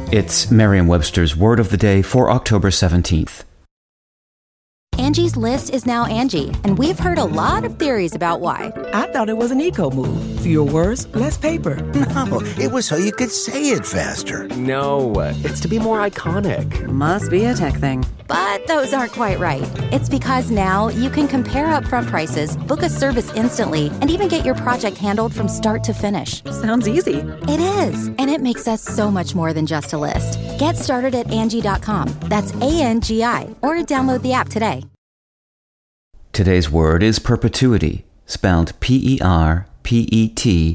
It's Merriam-Webster's Word of the Day for October 17th. Angie's List is now Angie, and we've heard a lot of theories about why. I thought it was an eco-move. Fewer words, less paper. No, it was so you could say it faster. No, it's to be more iconic. Must be a tech thing. But those aren't quite right. It's because now you can compare upfront prices, book a service instantly, and even get your project handled from start to finish. Sounds easy. It is, and it makes us so much more than just a list. Get started at Angie.com. That's ANGI, or download the app today. Today's word is perpetuity, spelled Perpetuity.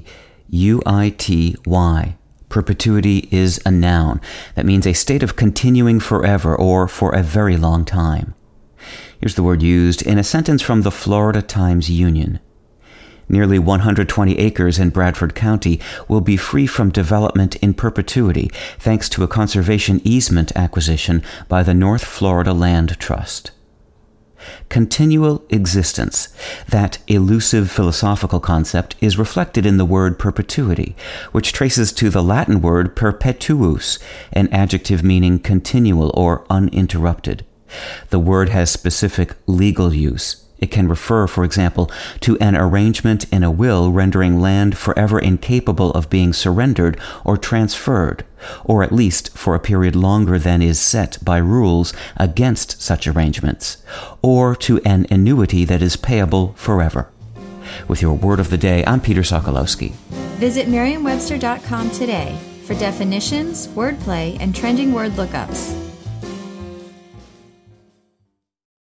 Perpetuity is a noun. That means a state of continuing forever or for a very long time. Here's the word used in a sentence from the Florida Times-Union. Nearly 120 acres in Bradford County will be free from development in perpetuity thanks to a conservation easement acquisition by the North Florida Land Trust. Continual existence, that elusive philosophical concept, is reflected in the word perpetuity, which traces to the Latin word perpetuus, an adjective meaning continual or uninterrupted. The word has specific legal use. It can refer, for example, to an arrangement in a will rendering land forever incapable of being surrendered or transferred, or at least for a period longer than is set by rules against such arrangements, or to an annuity that is payable forever. With your Word of the Day, I'm Peter Sokolowski. Visit Merriam-Webster.com today for definitions, wordplay, and trending word lookups.